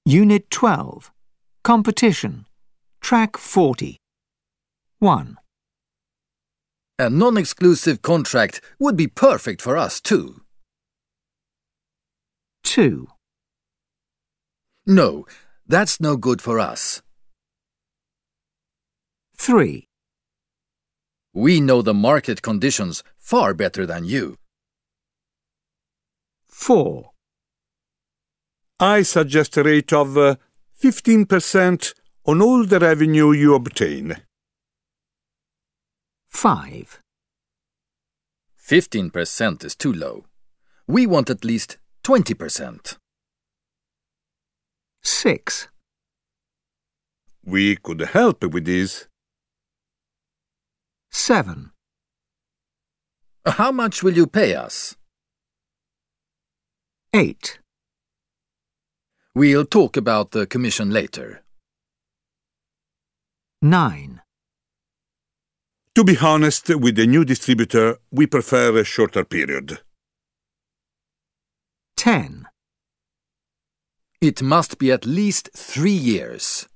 Unit 12. Competition. Track 40. 1. A non-exclusive contract would be perfect for us too. 2. No, that's no good for us. 3. We know the market conditions far better than you. 4. I suggest a rate of 15% on all the revenue you obtain. 5. 15% is too low. We want at least 20%. 6. We could help with this. 7. How much will you pay us? 8. We'll talk about the commission later. 9. To be honest, with the new distributor, we prefer a shorter period. 10. It must be at least 3 years.